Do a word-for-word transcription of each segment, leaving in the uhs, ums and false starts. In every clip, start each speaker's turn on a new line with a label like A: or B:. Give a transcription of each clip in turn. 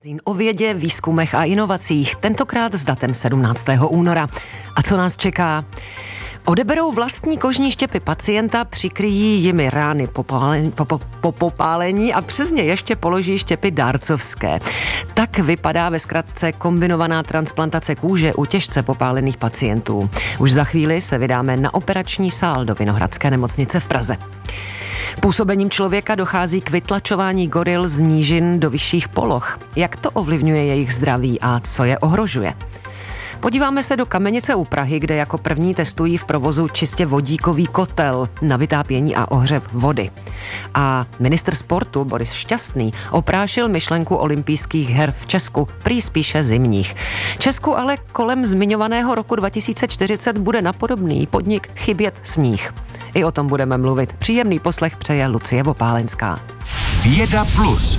A: O vědě, výzkumech a inovacích, tentokrát s datem sedmnáctého února. A co nás čeká? Odeberou vlastní kožní štěpy pacienta, přikryjí jimi rány popálení, po, po, po popálení a přes ně ještě položí štěpy dárcovské. Tak vypadá ve zkratce kombinovaná transplantace kůže u těžce popálených pacientů. Už za chvíli se vydáme na operační sál do Vinohradské nemocnice v Praze. Působením člověka dochází k vytlačování goril z nížin do vyšších poloh. Jak to ovlivňuje jejich zdraví a co je ohrožuje? Podíváme se do Kamenice u Prahy, kde jako první testují v provozu čistě vodíkový kotel na vytápění a ohřev vody. A ministr sportu Boris Šťastný oprášil myšlenku olympijských her v Česku, prý spíše zimních. Česku ale kolem zmiňovaného roku dva tisíce čtyřicet bude na podobný podnik chybět sníh. I o tom budeme mluvit. Příjemný poslech přeje Lucie Vopálenská.
B: Věda plus.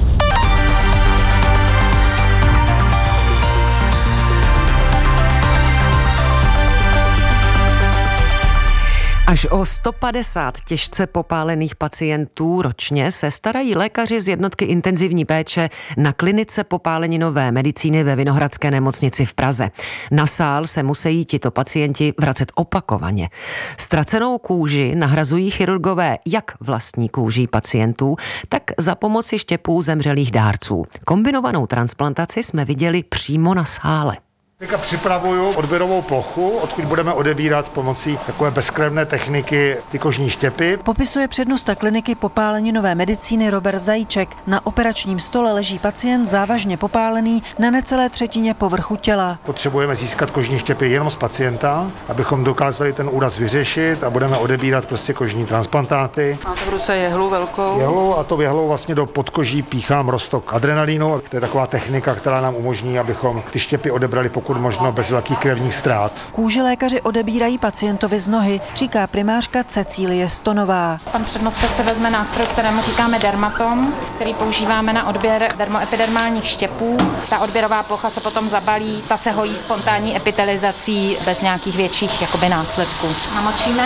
A: Až o sto padesát těžce popálených pacientů ročně se starají lékaři z jednotky intenzivní péče na klinice popáleninové medicíny ve Vinohradské nemocnici v Praze. Na sál se musí tito pacienti vracet opakovaně. Ztracenou kůži nahrazují chirurgové jak vlastní kůží pacientů, tak za pomoci štěpů zemřelých dárců. Kombinovanou transplantaci jsme viděli přímo na sále.
C: Teďka připravuju odběrovou plochu, odkud budeme odebírat pomocí takové bezkrevné techniky ty kožní štěpy.
D: Popisuje přednosta kliniky popáleninové medicíny Robert Zajíček. Na operačním stole leží pacient závažně popálený na necelé třetině povrchu těla.
C: Potřebujeme získat kožní štěpy jenom z pacienta, abychom dokázali ten úraz vyřešit a budeme odebírat prostě kožní transplantáty.
D: Máte v ruce jehlu velkou?
C: Jehlu a to jehlou vlastně do podkoží píchám roztok adrenalínu. To je taková technika, která nám umožní, abychom ty štěpy odebrali pokud možno bez velkých krevních ztrát.
D: Kůži lékaři odebírají pacientovi z nohy, říká primářka Cecílie Stonová.
E: Pan přednosta se vezme nástroj, kterému říkáme dermatom, který používáme na odběr dermoepidermálních štěpů. Ta odběrová plocha se potom zabalí, ta se hojí spontánní epitelizací bez nějakých větších jakoby následků. Namočíme.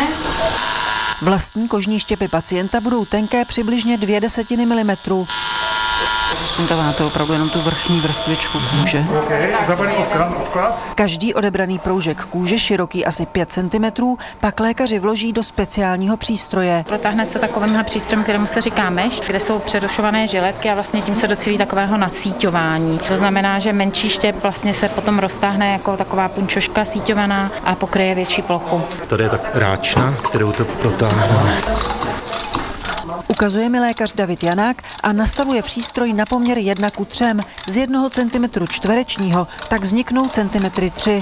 D: Vlastní kožní štěpy pacienta budou tenké přibližně dvě desetiny milimetru.
F: Sundáváte opravdu jenom tu vrchní vrstvičku kůže.
C: Okay, zabalím obklad.
D: Každý odebraný proužek kůže, široký asi pět centimetrů, pak lékaři vloží do speciálního přístroje.
E: Protáhne se takovýmhle přístrojem, kterému se říká mesh, kde jsou předušované žiletky a vlastně tím se docílí takového nasíťování. To znamená, že menší štěp vlastně se potom roztáhne jako taková punčoška síťovaná a pokryje větší plochu.
G: Tady je tak ráčna, kterou to protáhneme.
D: Ukazuje mi lékař David Janák a nastavuje přístroj na poměr jedna ku třem. Z jednoho centimetru čtverečního tak vzniknou centimetry tři.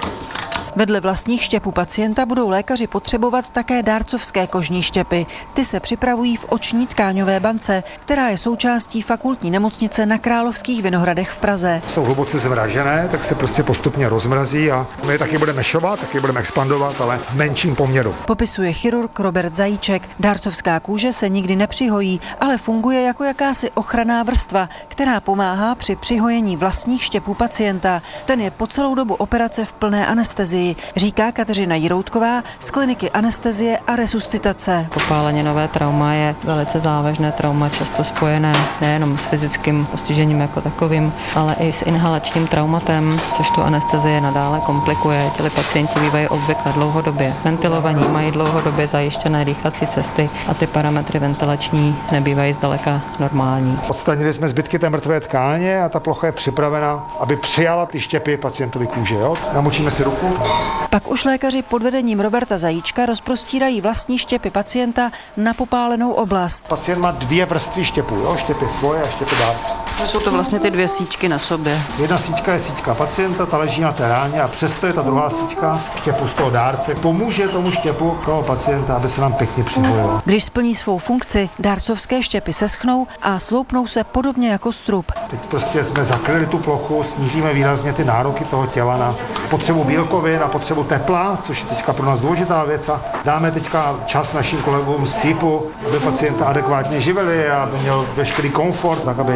D: Vedle vlastních štěpů pacienta budou lékaři potřebovat také dárcovské kožní štěpy. Ty se připravují v oční tkáňové bance, která je součástí fakultní nemocnice na Královských Vinohradech v Praze.
C: Jsou hluboce zmražené, tak se prostě postupně rozmrazí a my je taky budeme mešovat, taky budeme expandovat, ale v menším poměru.
D: Popisuje chirurg Robert Zajíček. Dárcovská kůže se nikdy nepřihojí, ale funguje jako jakási ochranná vrstva, která pomáhá při přihojení vlastních štěpů pacienta. Ten je po celou dobu operace v plné anestezii, říká Kateřina Jiroutková z kliniky anestezie a resuscitace.
F: Popáleninové trauma je velice závažné trauma, často spojené nejenom s fyzickým postižením jako takovým, ale i s inhalačním traumatem, což tu anestezii nadále komplikuje. Těli pacienti bývají obvykle dlouhodobě ventilovaní, mají dlouhodobě zajištěné dýchací cesty a ty parametry ventilační nebývají zdaleka normální.
C: Odstranili jsme zbytky té mrtvé tkáně a ta plocha je připravena, aby přijala ty štěpy pacientovi kůže. Jo? Namočíme si ruku.
D: Pak už lékaři pod vedením Roberta Zajíčka rozprostírají vlastní štěpy pacienta na popálenou oblast.
C: Pacient má dvě vrstvy štěpů, jo? Štěpy svoje a štěpy dárců.
F: Jsou to vlastně ty dvě síťky na sobě.
C: Jedna síťka je síťka pacienta, ta leží na té ráně a přesto je ta druhá síťka štěpu z toho dárce. Pomůže tomu štěpu toho pacienta, aby se nám pěkně přihojil.
D: Když splní svou funkci, dárcovské štěpy seschnou a sloupnou se podobně jako strup.
C: Teď prostě jsme zakryli tu plochu, snížíme výrazně ty nároky toho těla na potřebu bílkovin, na potřebu tepla, což je teďka pro nás důležitá věc. A dáme teďka čas našim kolegům z C I P u, aby pacienta adekvátně živili a aby měl veškerý komfort, tak aby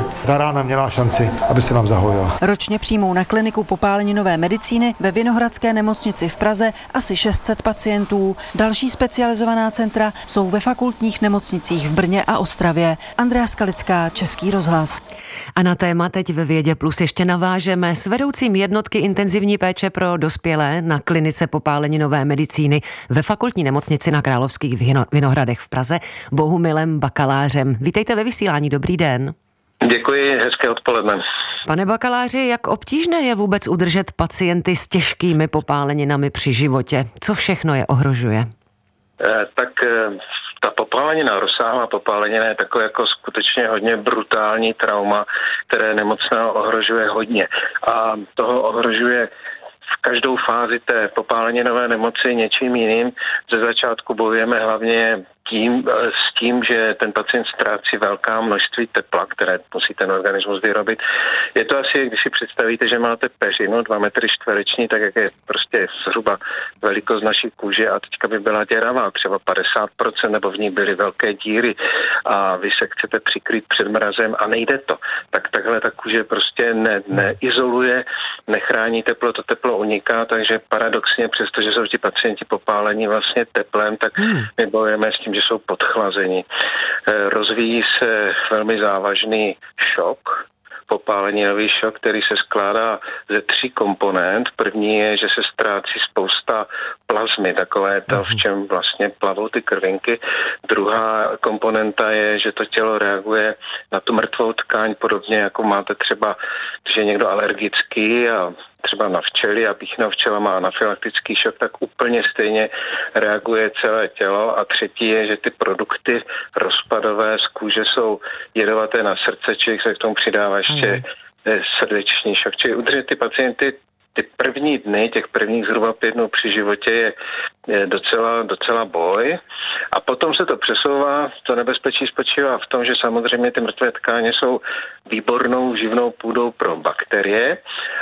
C: rána měla šanci, aby se nám zahojila.
D: Ročně přijmou na kliniku popáleninové medicíny ve Vinohradské nemocnici v Praze asi šest set pacientů. Další specializovaná centra jsou ve fakultních nemocnicích v Brně a Ostravě. Andrea Skalická, Český rozhlas.
A: A na téma teď ve Vědě Plus ještě navážeme s vedoucím jednotky intenzivní péče pro dospělé na klinice popáleninové medicíny ve fakultní nemocnici na Královských Vinohradech v Praze Bohumilem Bakalářem. Vítejte ve vysílání, dobrý den.
H: Děkuji, hezké odpoledne.
A: Pane Bakaláři, jak obtížné je vůbec udržet pacienty s těžkými popáleninami při životě? Co všechno je ohrožuje?
H: Eh, tak eh, ta popálenina, rozsáhlá popálenina je takové jako skutečně hodně brutální trauma, které nemocného ohrožuje hodně. A toho ohrožuje v každou fázi té popáleninové nemoci něčím jiným. Ze začátku bojujeme hlavně tím, s tím, že ten pacient ztrácí velká množství tepla, které musí ten organismus vyrobit. Je to asi, když si představíte, že máte peřinu dva metry čtvereční, tak jak je prostě zhruba velikost naší kůže a teďka by byla děravá, třeba padesát procent, nebo v ní byly velké díry a vy se chcete přikrýt před mrazem a nejde to. Tak takhle ta kůže prostě ne, neizoluje, nechrání teplo, to teplo uniká, takže paradoxně, přestože jsou ti pacienti popálení vlastně teplem, tak my bojujeme s tím, že jsou podchlazeni. Rozvíjí se velmi závažný šok, popáleninový šok, který se skládá ze tří komponent. První je, že se ztrácí spousta plazmy, takové to, v čem vlastně plavou ty krvinky. Druhá komponenta je, že to tělo reaguje na tu mrtvou tkáň, podobně jako máte třeba, když je někdo alergický a třeba na včely a píchnou včela má anafylaktický šok, tak úplně stejně reaguje celé tělo. A třetí je, že ty produkty rozpadové z kůže jsou jedovaté na srdce, člověk se k tomu přidává ještě mm. srdeční šok. Čili udržet ty pacienty ty první dny, těch prvních zhruba pět dnů při životě je, je docela, docela boj. A potom se to přesouvá, to nebezpečí spočívá v tom, že samozřejmě ty mrtvé tkáně jsou výbornou živnou půdou pro bakterie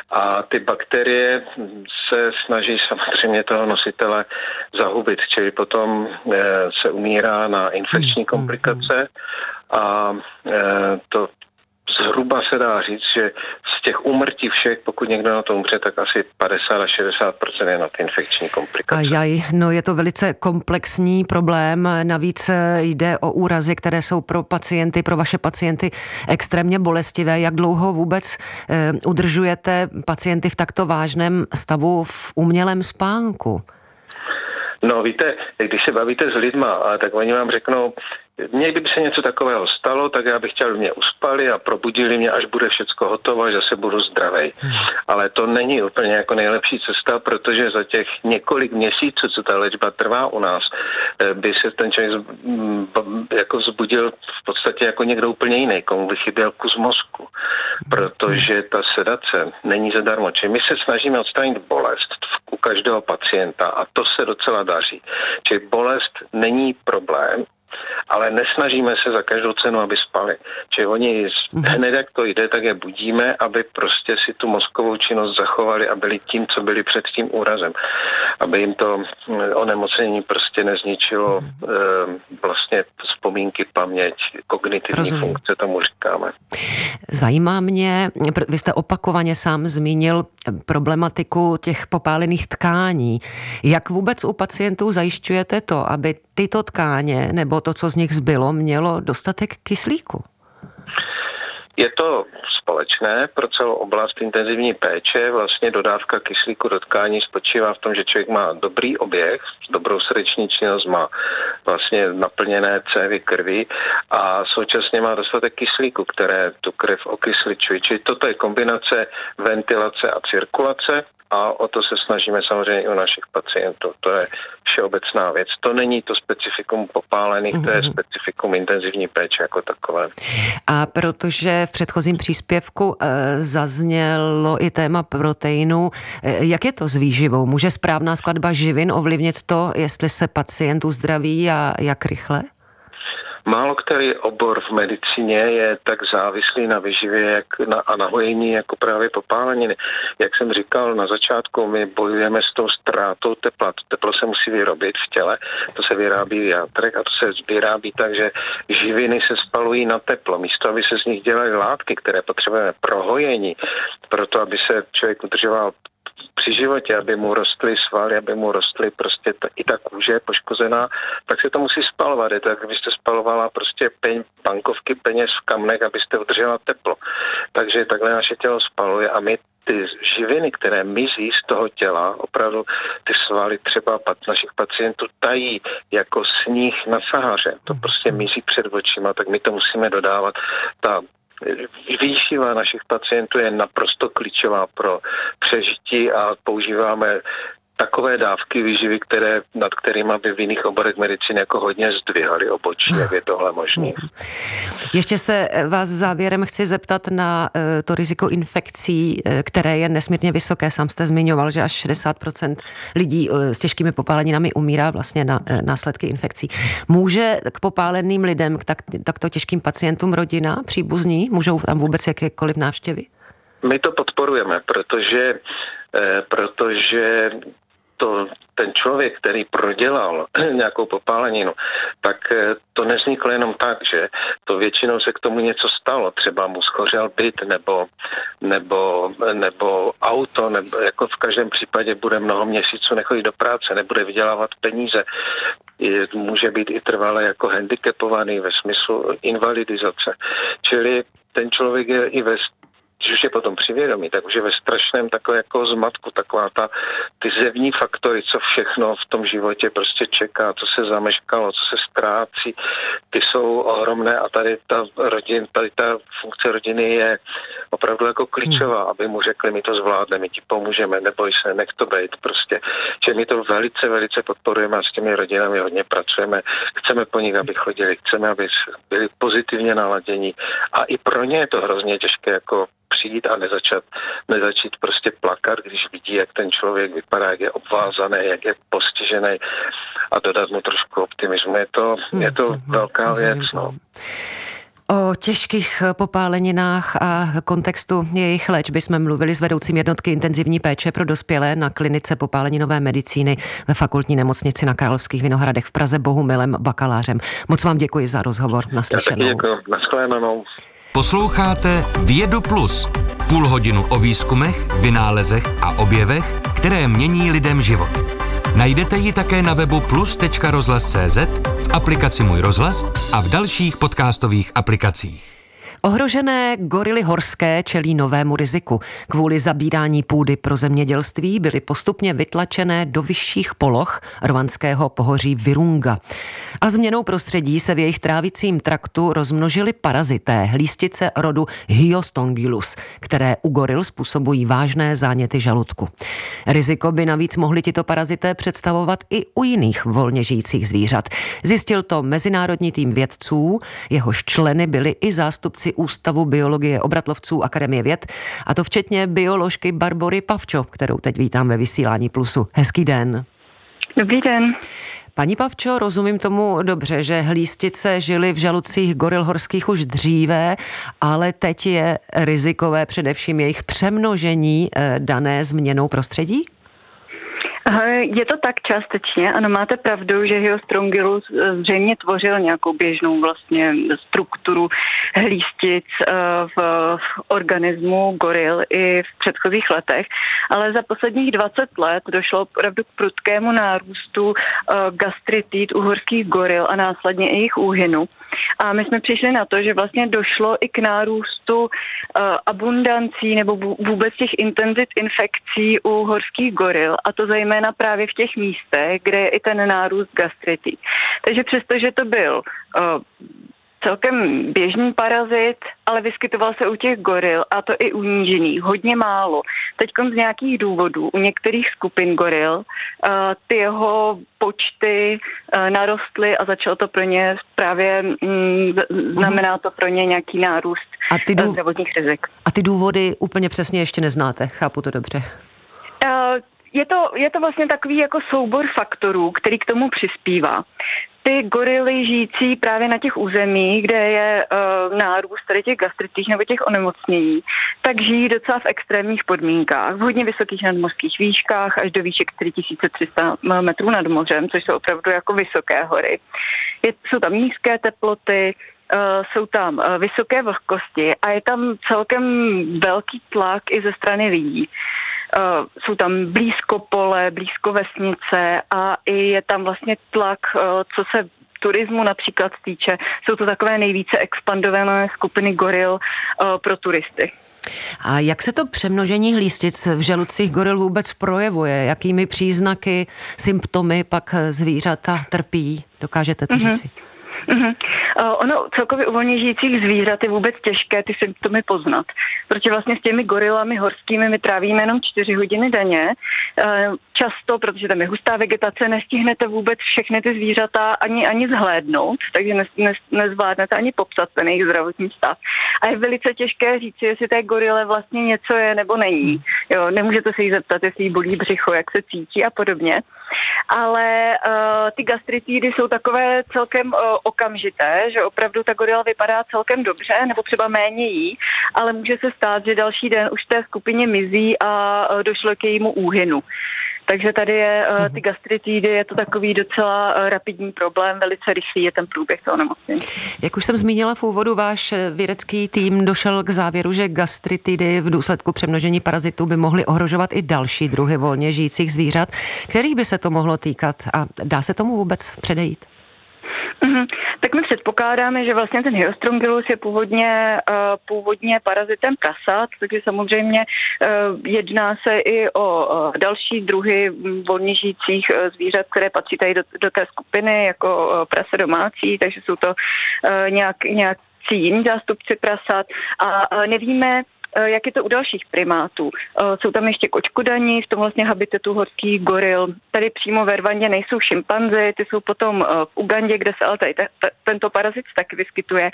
H: a ty bakterie se snaží samozřejmě toho nositele zahubit, čili potom e, se umírá na infekční komplikace a e, to zhruba se dá říct, že z těch úmrtí všech, pokud někdo na to umře, tak asi padesát až šedesát procent je na ty infekční komplikace.
A: Ajaj, no je to velice komplexní problém, navíc jde o úrazy, které jsou pro pacienty, pro vaše pacienty extrémně bolestivé. Jak dlouho vůbec eh, udržujete pacienty v takto vážném stavu v umělém spánku?
H: No víte, když se bavíte s lidma, tak oni vám řeknou, někdy by se něco takového stalo, tak já bych chtěl, aby mě uspali a probudili mě, až bude všecko hotovo, až zase budu zdravej. Hmm. Ale to není úplně jako nejlepší cesta, protože za těch několik měsíců, co ta léčba trvá u nás, by se ten člověk jako vzbudil v podstatě jako někdo úplně jiný, komu by chyběl kus mozku. Protože ta sedace není zadarmo. Čili my se snažíme odstranit bolest u každého pacienta a to se docela daří. Čili bolest není problém, ale nesnažíme se za každou cenu, aby spali. Čili oni hned, jak to jde, tak je budíme, aby prostě si tu mozkovou činnost zachovali a byli tím, co byli před tím úrazem. Aby jim to onemocnění prostě nezničilo e, vlastně vzpomínky, paměť, kognitivní Rozumím. funkce, tomu říkáme.
A: Zajímá mě, vy jste opakovaně sám zmínil problematiku těch popálených tkání. Jak vůbec u pacientů zajišťujete to, aby tyto tkáně nebo to, co z nich zbylo, mělo dostatek kyslíku?
H: Je to společné pro celou oblast intenzivní péče. Vlastně dodávka kyslíku do tkání spočívá v tom, že člověk má dobrý oběh, dobrou srdeční činnost, má vlastně naplněné cévy krvi a současně má dostatek kyslíku, které tu krev okysličují. Čili toto je kombinace ventilace a cirkulace. A o to se snažíme samozřejmě i u našich pacientů. To je všeobecná věc. To není to specifikum popálených, mm-hmm. to je specifikum intenzivní péče jako takové.
A: A protože v předchozím příspěvku e, zaznělo i téma proteinu, e, jak je to s výživou? Může správná skladba živin ovlivnit to, jestli se pacient uzdraví a jak rychle?
H: málo který obor v medicíně je tak závislý na vyživě jak na, a na hojení jako právě popáleniny. Jak jsem říkal na začátku, my bojujeme s tou ztrátou tepla. To teplo se musí vyrobit v těle, to se vyrábí v játrech a to se vyrábí tak, že živiny se spalují na teplo. Místo, aby se z nich dělaly látky, které potřebujeme pro hojení, proto aby se člověk udržoval při životě, aby mu rostly svaly, aby mu rostly prostě ta, i ta kůže poškozená, tak se to musí spalovat. Je to, jak byste spalovala prostě peň, bankovky peněz v kamnech, abyste udržela teplo. Takže takhle naše tělo spaluje a my ty živiny, které mizí z toho těla, opravdu ty svaly třeba našich pacientů tají jako sníh na Sahaře. To prostě mizí před očima, tak my to musíme dodávat. Ta výživa našich pacientů je naprosto klíčová pro přežití a používáme takové dávky výživy, které, nad kterými by v jiných oborech medicíny jako hodně zdvihaly obočí, jak je tohle možné.
A: Ještě se vás závěrem chci zeptat na to riziko infekcí, které je nesmírně vysoké. Sám jste zmiňoval, že až šedesát procent lidí s těžkými popáleninami umírá vlastně na následky infekcí. Může k popáleným lidem, k tak, takto těžkým pacientům rodina, příbuzní, můžou tam vůbec jakékoliv návštěvy?
H: My to podporujeme, protože, eh, protože to, ten člověk, který prodělal nějakou popáleninu, tak to nevzniklo jenom tak, že to většinou se k tomu něco stalo. Třeba mu schořel byt nebo, nebo, nebo auto, nebo jako v každém případě bude mnoho měsíců nechodit do práce, nebude vydělávat peníze. Je, může být i trvale jako handicapovaný ve smyslu invalidizace. Čili ten člověk je i ve když už je potom přivědomí, tak už je ve strašném takové jako zmatku, taková ta, ty zevní faktory, co všechno v tom životě prostě čeká, co se zameškalo, co se ztrácí, ty jsou ohromné a tady ta rodin, tady ta funkce rodiny je opravdu jako klíčová, aby mu řekli, my to zvládneme, my ti pomůžeme, neboj se, nech to být prostě. Že my to velice, velice podporujeme a s těmi rodinami hodně pracujeme. Chceme po nich, aby chodili, chceme, aby byli pozitivně naladění a i pro ně je to hrozně těžké jako přijít a nezačat, nezačít prostě plakat, když vidí, jak ten člověk vypadá, jak je obvázaný, jak je postižený a dodat mu trošku optimismu. Je to, je to hmm, velká hmm, věc. No.
A: O těžkých popáleninách a kontextu jejich léčby jsme mluvili s vedoucím jednotky intenzivní péče pro dospělé na klinice popáleninové medicíny ve Fakultní nemocnici na Královských Vinohradech v Praze Bohumilem Bakalářem. Moc vám děkuji za rozhovor. Naslyšenou.
H: Já taky děkuji. Nashledanou.
B: Posloucháte Vědu Plus. Půl hodinu o výzkumech, vynálezech a objevech, které mění lidem život. Najdete ji také na webu plus tečka rozhlas tečka cé zet, v aplikaci Můj rozhlas a v dalších podcastových aplikacích.
A: Ohrožené gorily horské čelí novému riziku. Kvůli zabírání půdy pro zemědělství byly postupně vytlačené do vyšších poloh rwandského pohoří Virunga. A změnou prostředí se v jejich trávicím traktu rozmnožily parazité, hlístice rodu Hyostongylus, které u goril způsobují vážné záněty žaludku. Riziko by navíc mohly tito parazité představovat i u jiných volně žijících zvířat. Zjistil to mezinárodní tým vědců, jehož členy byli i zástupci Ústavu biologie obratlovců Akademie věd, a to včetně bioložky Barbory Pavčo, kterou teď vítám ve vysílání Plusu. Hezký den.
I: Dobrý den.
A: Paní Pavčo, rozumím tomu dobře, že hlístice žily v žaludcích goril horských už dříve, ale teď je rizikové především jejich přemnožení dané změnou prostředí?
I: Je to tak částečně, ano, máte pravdu, že Hyostongylus zřejmě tvořil nějakou běžnou vlastně strukturu hlístic v, v organismu goril i v předchozích letech, ale za posledních dvacet let došlo opravdu k prudkému nárůstu gastritit u horských goril a následně i jejich úhynu. A my jsme přišli na to, že vlastně došlo i k nárůstu abundancí nebo vůbec těch intenzit infekcí u horských goril, a to zejména právě v těch místech, kde je i ten nárůst gastritit. Takže přestože to byl uh, celkem běžný parazit, ale vyskytoval se u těch goril, a to i u nížených, hodně málo. Teďkom z nějakých důvodů u některých skupin goril uh, ty jeho počty uh, narostly a začalo to pro ně právě, um, znamená to pro ně nějaký nárůst
A: a ty dův...
I: zdravotních rizik.
A: A ty důvody úplně přesně ještě neznáte, chápu to dobře?
I: Uh, Je to, je to vlastně takový jako soubor faktorů, který k tomu přispívá. ty gorily žijící právě na těch územích, kde je uh, nárůst tady těch gastritých nebo těch onemocnění, tak žijí docela v extrémních podmínkách, v hodně vysokých nadmořských výškách až do výšek čtyři tisíce tři sta metrů nad mořem, což jsou opravdu jako vysoké hory. Je, jsou tam nízké teploty, uh, jsou tam uh, vysoké vlhkosti a je tam celkem velký tlak i ze strany lidí. Uh, jsou tam blízko pole, blízko vesnice a i je tam vlastně tlak, uh, co se turismu například týče. Jsou to takové nejvíce expandované skupiny goril uh, pro turisty.
A: A jak se to přemnožení hlístic v žaludcích goril vůbec projevuje? Jakými příznaky, symptomy pak zvířata trpí? Dokážete to mm-hmm. říci?
I: Mm-hmm. Uh, ono celkově u volně žijících zvířat je vůbec těžké ty symptomy poznat, protože vlastně s těmi gorilami horskými my trávíme jenom čtyři hodiny denně. Uh, často, protože tam je hustá vegetace, nestihnete vůbec všechny ty zvířata ani, ani zhlédnout, takže ne, ne, nezvládnete ani popsat ten jejich zdravotní stav. A je velice těžké říct, jestli té gorile vlastně něco je nebo není. Jo, nemůžete se jí zeptat, jestli jí bolí břicho, jak se cítí a podobně. Ale uh, ty gastritidy jsou takové celkem uh, okamžité, že opravdu ta gorila vypadá celkem dobře, nebo třeba méně jí, ale může se stát, že další den už v té skupině mizí a uh, došlo k jejímu úhynu. Takže tady je uh, ty gastritidy, je to takový docela uh, rapidní problém, velice rychlý je ten průběh toho nemocnění.
A: Jak už jsem zmínila v úvodu, váš vědecký tým došel k závěru, že gastritidy v důsledku přemnožení parazitů by mohly ohrožovat i další druhy volně žijících zvířat, kterých by se to mohlo týkat a dá se tomu vůbec předejít?
I: Mm-hmm. Tak my předpokládáme, že vlastně ten Hyostrongylus je původně, uh, původně parazitem prasat, takže samozřejmě uh, jedná se i o uh, další druhy volně žijících uh, zvířat, které patří tady do, do té skupiny, jako uh, prase domácí, takže jsou to uh, nějak, nějak jiní zástupci prasat a uh, nevíme, jak je to u dalších primátů. Jsou tam ještě kočkodaní v tom vlastně habitatu horských goril. Tady přímo ve Rwandě nejsou šimpanzi, ty jsou potom v Ugandě, kde se ale tady t- t- tento parazit taky vyskytuje.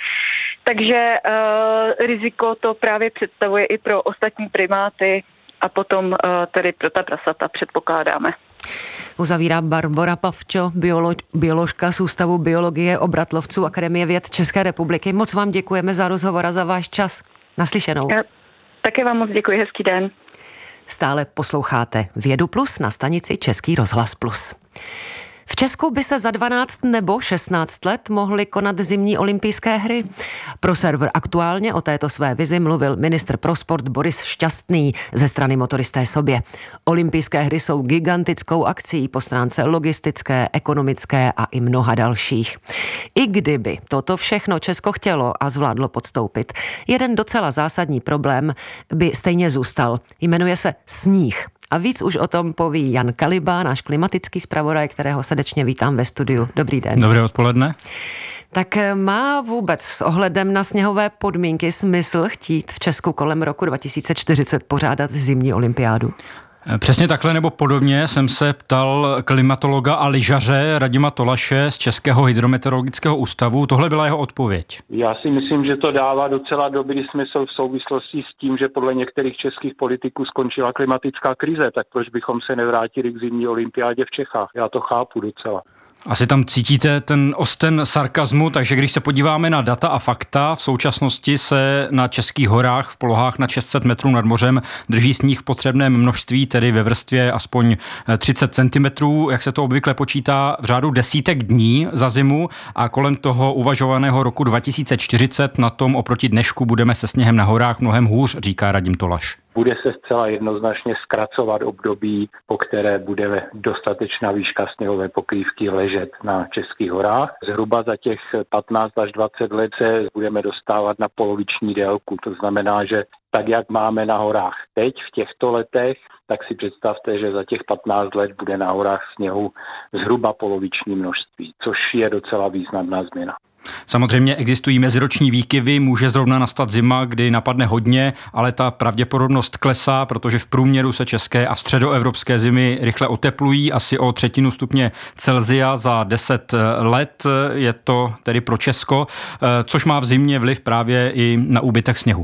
I: Takže uh, riziko to právě představuje i pro ostatní primáty a potom uh, tedy pro ta prasata předpokládáme.
A: Uzavírá Barbora Pavčo, biolo- bioložka z Ústavu biologie obratlovců Akademie věd České republiky. Moc vám děkujeme za rozhovor a za váš čas. Naslyšenou.
I: Ja. Také vám moc děkuji, hezký den.
A: Stále posloucháte Vědu Plus na stanici Český rozhlas Plus. V Česku by se za dvanáct nebo šestnáct let mohly konat zimní olympijské hry. Pro server Aktuálně o této své vizi mluvil ministr pro sport Boris Šťastný ze strany Motoristé sobě. Olympijské hry jsou gigantickou akcí po stránce logistické, ekonomické a i mnoha dalších. I kdyby toto všechno Česko chtělo a zvládlo podstoupit, jeden docela zásadní problém by stejně zůstal. Jmenuje se sníh. A víc už o tom poví Jan Kaliba, náš klimatický zpravodaj, kterého srdečně vítám ve studiu. Dobrý den.
J: Dobré odpoledne.
A: Tak má vůbec s ohledem na sněhové podmínky smysl chtít v Česku kolem roku dva tisíce čtyřicet pořádat zimní olympiádu?
J: Přesně takhle nebo podobně jsem se ptal klimatologa a lyžaře Radima Tolaše z Českého hydrometeorologického ústavu. Tohle byla jeho odpověď.
K: Já si myslím, že to dává docela dobrý smysl v souvislosti s tím, že podle některých českých politiků skončila klimatická krize, tak proč bychom se nevrátili k zimní olympiádě v Čechách? Já to chápu docela.
J: Asi tam cítíte ten osten sarkazmu, takže když se podíváme na data a fakta, v současnosti se na českých horách v polohách na šest set metrů nad mořem drží sníh v potřebném množství, tedy ve vrstvě aspoň třicet centimetrů, jak se to obvykle počítá v řádu desítek dní za zimu a kolem toho uvažovaného roku dva tisíce čtyřicet na tom oproti dnešku budeme se sněhem na horách mnohem hůř, říká Radim Tolaš.
K: Bude se zcela jednoznačně zkracovat období, po které bude dostatečná výška sněhové pokrývky ležet na českých horách. Zhruba za těch patnáct až dvacet let se budeme dostávat na poloviční délku. To znamená, že tak, jak máme na horách teď v těchto letech, tak si představte, že za těch patnáct let bude na horách sněhu zhruba poloviční množství, což je docela významná změna.
J: Samozřejmě existují meziroční výkyvy, může zrovna nastat zima, kdy napadne hodně, ale ta pravděpodobnost klesá, protože v průměru se české a středoevropské zimy rychle oteplují asi o třetinu stupně Celsia za deset let. Je to tedy pro Česko, což má v zimě vliv právě i na úbytek sněhu.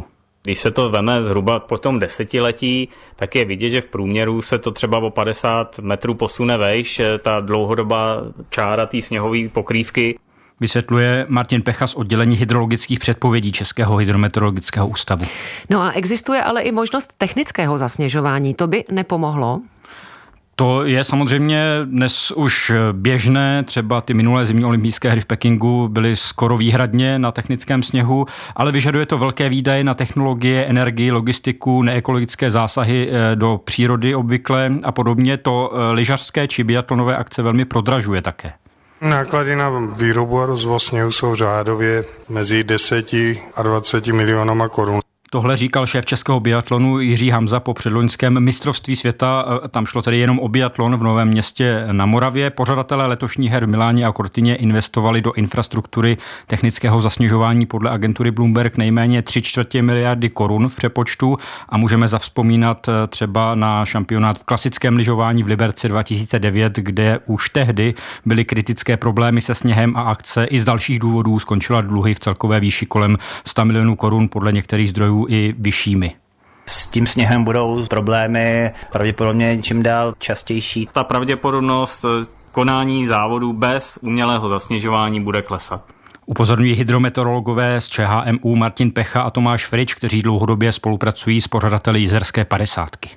L: Když se to veme zhruba po tom desetiletí, tak je vidět, že v průměru se to třeba o padesát metrů posune vejš, ta dlouhodobá čára té sněhové pokrývky.
J: Vysvětluje Martin Pecha z oddělení hydrologických předpovědí Českého hydrometeorologického ústavu.
A: No a existuje ale i možnost technického zasněžování. To by nepomohlo?
J: To je samozřejmě dnes už běžné, třeba ty minulé zimní olympijské hry v Pekingu byly skoro výhradně na technickém sněhu, ale vyžaduje to velké výdaje na technologie, energii, logistiku, neekologické zásahy do přírody obvykle a podobně. To lyžařské či biatlonové akce velmi prodražuje také.
M: Náklady na výrobu a rozvoz sněhu jsou řádově mezi deseti a dvaceti milionama korun.
J: Tohle říkal šéf českého biatlonu Jiří Hamza po předloňském mistrovství světa. Tam šlo tedy jenom o biatlon v Novém Městě na Moravě. Pořadatelé letošních her v Miláně a Cortině investovali do infrastruktury technického zasněžování podle agentury Bloomberg nejméně tři čtvrtě miliardy korun v přepočtu a můžeme zavzpomínat třeba na šampionát v klasickém lyžování v Liberci dva tisíce devět, kde už tehdy byly kritické problémy se sněhem a akce i z dalších důvodů skončila dluhy v celkové výši kolem sto milionů korun, podle některých zdrojů i vyššími.
N: S tím sněhem budou problémy pravděpodobně čím dál častější.
L: Ta pravděpodobnost konání závodů bez umělého zasněžování bude klesat.
J: Upozorňují hydrometeorologové z Č H M U Martin Pecha a Tomáš Frič, kteří dlouhodobě spolupracují s pořadateli Jizerské padesátky.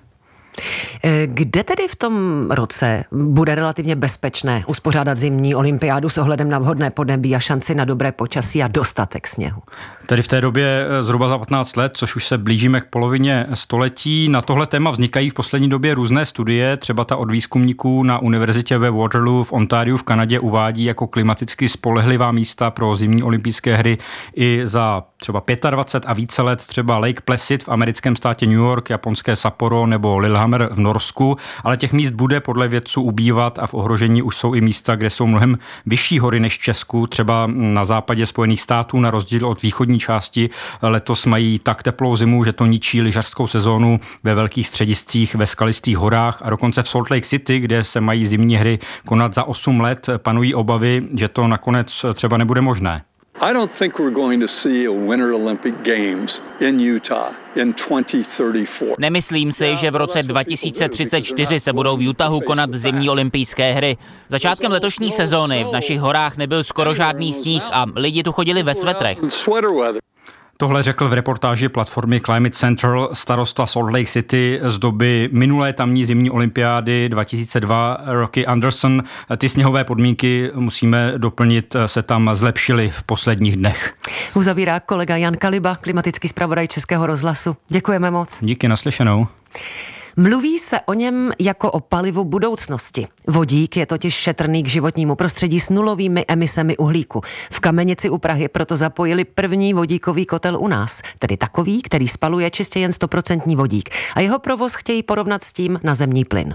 A: Kde tedy v tom roce bude relativně bezpečné uspořádat zimní olympiádu s ohledem na vhodné podnebí a šanci na dobré počasí a dostatek sněhu?
J: Tedy v té době zhruba za patnáct let, což už se blížíme k polovině století. Na tohle téma vznikají v poslední době různé studie, třeba ta od výzkumníků na univerzitě ve Waterloo v Ontariu v Kanadě uvádí jako klimaticky spolehlivá místa pro zimní olympijské hry i za třeba dvacet pět a více let třeba Lake Placid v americkém státě New York, japonské Sapporo nebo Lillehammer v Norsku, ale těch míst bude podle vědců ubývat a v ohrožení už jsou i místa, kde jsou mnohem vyšší hory než v Česku, třeba na západě Spojených států, na rozdíl od východní části. Letos mají tak teplou zimu, že to ničí lyžařskou sezónu ve velkých střediscích, ve skalistých horách a dokonce v Salt Lake City, kde se mají zimní hry konat za osm let, panují obavy, že to nakonec třeba nebude možné.
O: I don't think we're going to see a Winter Olympic Games in Utah in twenty thirty-four.
P: Nemyslím si, že v roce dva tisíce třicet čtyři se budou v Utahu konat zimní olympijské hry. Začátkem letošní sezóny v našich horách nebyl skoro žádný sníh a lidi tu chodili ve svetrech.
J: Tohle řekl v reportáži platformy Climate Central starosta Salt Lake City z doby minulé tamní zimní olympiády dva tisíce dva Rocky Anderson. Ty sněhové podmínky, musíme doplnit, se tam zlepšily v posledních dnech.
A: Uzavírá kolega Jan Kaliba, klimatický zpravodaj Českého rozhlasu. Děkujeme moc.
J: Díky, naslyšenou.
A: Mluví se o něm jako o palivu budoucnosti. Vodík je totiž šetrný k životnímu prostředí s nulovými emisemi uhlíku. V Kamenici u Prahy proto zapojili první vodíkový kotel u nás, tedy takový, který spaluje čistě jen sto procent vodík. A jeho provoz chtějí porovnat s tím na zemní plyn.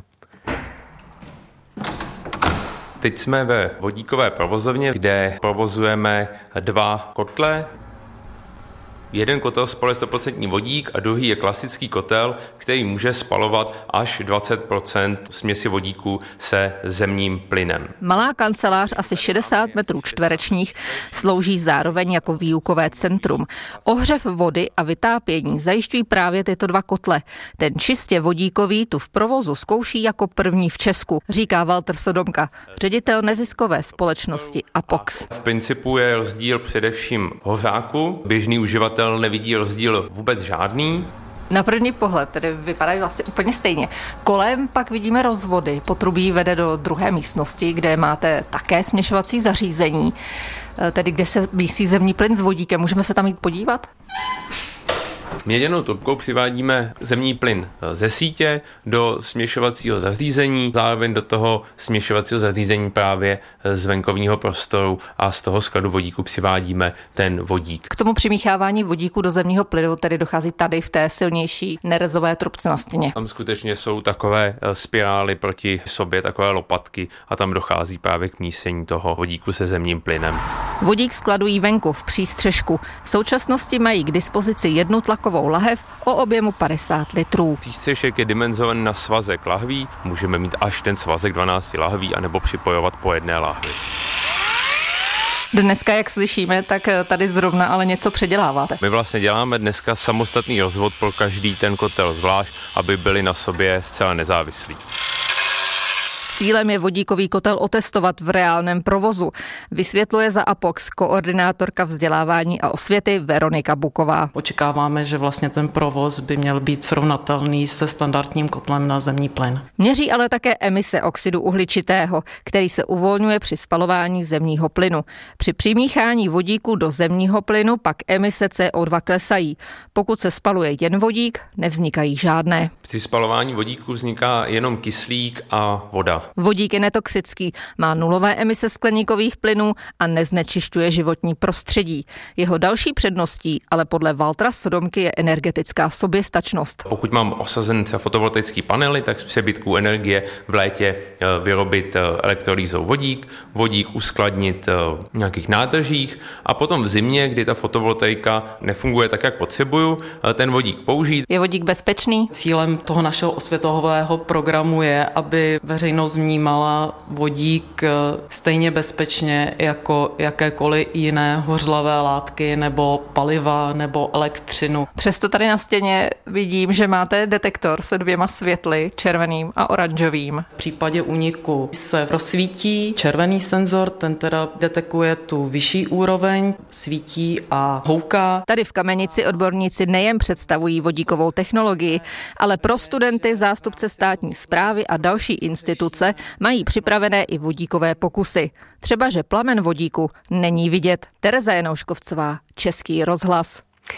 Q: Teď jsme ve vodíkové provozovně, kde provozujeme dva kotle. Jeden kotel spaluje sto procent vodík a druhý je klasický kotel, který může spalovat až dvacet procent směsi vodíku se zemním plynem.
R: Malá kancelář asi šedesát metrů čtverečních slouží zároveň jako výukové centrum. Ohřev vody a vytápění zajišťují právě tyto dva kotle. Ten čistě vodíkový tu v provozu zkouší jako první v Česku, říká Walter Sodomka, ředitel neziskové společnosti Apox.
Q: V principu je rozdíl především hořáku. Běžný uživatel nevidí rozdíl vůbec žádný.
R: Na první pohled tedy vypadají vlastně úplně stejně. Kolem pak vidíme rozvody. Potrubí vede do druhé místnosti, kde máte také směšovací zařízení, tedy kde se místí zemní plyn s vodíkem. Můžeme se tam jít podívat?
Q: Měděnou trubkou přivádíme zemní plyn ze sítě do směšovacího zařízení, zároveň do toho směšovacího zařízení právě z venkovního prostoru a z toho skladu vodíku přivádíme ten vodík.
R: K tomu přimíchávání vodíku do zemního plynu tedy dochází tady v té silnější nerezové trubce na stěně.
Q: Tam skutečně jsou takové spirály proti sobě, takové lopatky a tam dochází právě k mísení toho vodíku se zemním plynem.
R: Vodík skladují venku v přístřešku. V současnosti mají k dispozici jednu tlakovou lahev o objemu padesát litrů.
Q: Přístřešek je dimenzovaný na svazek lahví, můžeme mít až ten svazek dvanáct lahví anebo připojovat po jedné lahvi.
R: Dneska, jak slyšíme, tak tady zrovna ale něco předěláváte.
Q: My vlastně děláme dneska samostatný rozvod pro každý ten kotel zvlášť, aby byli na sobě zcela nezávislí.
R: Cílem je vodíkový kotel otestovat v reálném provozu, vysvětluje za Apox koordinátorka vzdělávání a osvěty Veronika Buková.
S: Očekáváme, že vlastně ten provoz by měl být srovnatelný se standardním kotlem na zemní plyn.
R: Měří ale také emise oxidu uhličitého, který se uvolňuje při spalování zemního plynu. Při přimíchání vodíku do zemního plynu pak emise C O dva klesají. Pokud se spaluje jen vodík, nevznikají žádné.
Q: Při spalování vodíku vzniká jenom kyslík a voda.
R: Vodík je netoxický, má nulové emise skleníkových plynů a neznečišťuje životní prostředí. Jeho další předností, ale podle Valtra Sodomky, je energetická soběstačnost.
Q: Pokud mám osazen fotovoltaický panely, tak z přebytků energie v létě vyrobit elektrolýzou vodík, vodík uskladnit v nějakých nádržích a potom v zimě, kdy ta fotovoltaika nefunguje tak, jak potřebuju, ten vodík použít.
R: Je vodík bezpečný?
S: Cílem toho našeho osvětového programu je, aby veřejnost vnímala vodík stejně bezpečně jako jakékoliv jiné hořlavé látky nebo paliva nebo elektřinu.
R: Přesto tady na stěně vidím, že máte detektor se dvěma světly, červeným a oranžovým.
S: V případě úniku se rozsvítí červený senzor, ten teda detekuje tu vyšší úroveň, svítí a houká.
R: Tady v Kamenici odborníci nejen představují vodíkovou technologii, ale pro studenty, zástupce státní správy a další instituce mají připravené i vodíkové pokusy. Třeba, že plamen vodíku není vidět. Tereza Janouškovcová, Český rozhlas.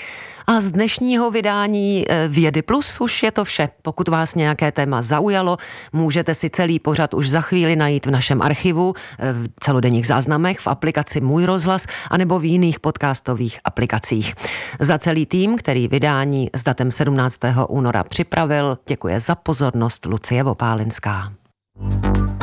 A: A z dnešního vydání Vědy Plus už je to vše. Pokud vás nějaké téma zaujalo, můžete si celý pořad už za chvíli najít v našem archivu, v celodenních záznamech, v aplikaci Můj rozhlas anebo v jiných podcastových aplikacích. Za celý tým, který vydání s datem sedmnáctého února připravil, děkuje za pozornost Lucie Vopálinská.